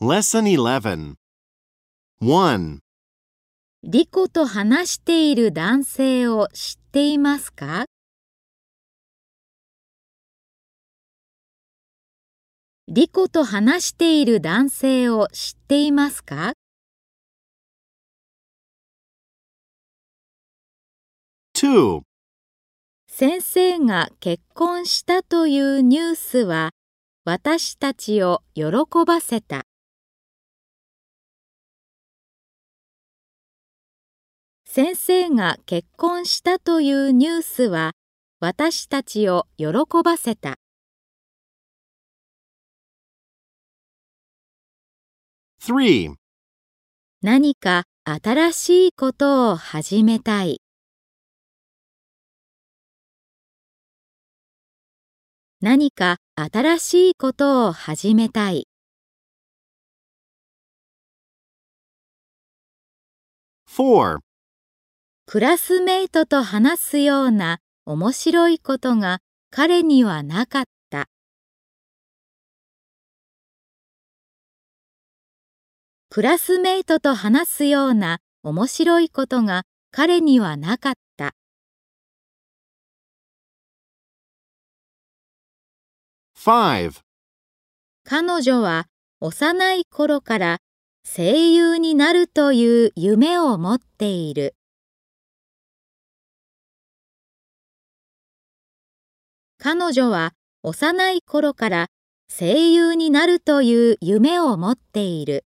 Lesson 11 1. リコと話している男性を知っていますか？リコと話している男性を知っていますか？ 2. 先生が結婚したというニュースは私たちを喜ばせた。先生が結婚したというニュースは私たちを喜ばせた。 3. 何か新しいことを始めたい。何か新しいことを始めたい。 4. クラスメイトと話すような面白いことが彼にはなかった。クラスメイトと話すような面白いことが彼にはなかった。 5. 彼女は幼い頃から声優になるという夢を持っている。彼女は幼い頃から声優になるという夢を持っている。